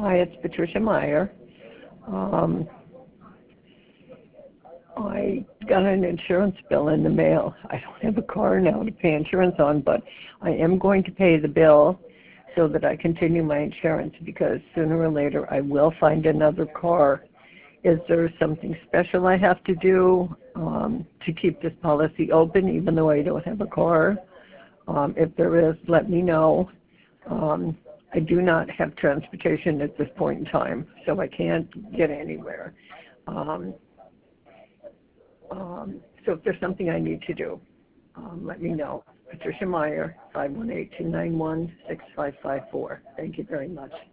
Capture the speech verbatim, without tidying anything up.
Hi, it's Patricia Meyer. Um, I got an insurance bill in the mail. I don't have a car now to pay insurance on, but I am going to pay the bill so that I continue my insurance, because sooner or later I will find another car. Is there something special I have to do um, to keep this policy open even though I don't have a car? Um, if there is, let me know. Um, I do not have transportation at this point in time, so I can't get anywhere. Um, um, so if there's something I need to do, um, let me know. Patricia Meyer, five one eight, two nine one, six five five four. Thank you very much.